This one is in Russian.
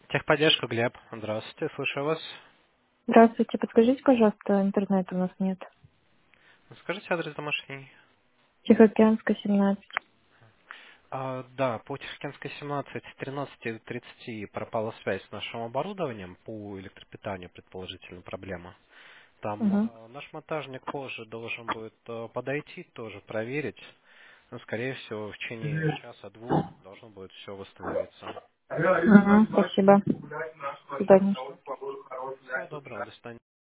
Техподдержка, Глеб. Здравствуйте, слушаю вас. Здравствуйте, подскажите, пожалуйста, интернета у нас нет. Скажите адрес домашний. Тихоокеанская, 17. Да, по Тихоокеанской 17 с 13:30 пропала связь с нашим оборудованием по электропитанию, предположительно, проблема. Там Угу. наш монтажник позже должен будет подойти, тоже проверить. Но, скорее всего, в течение часа-двух должно будет все восстановиться. Угу, спасибо. До свидания. Всего доброго, до свидания.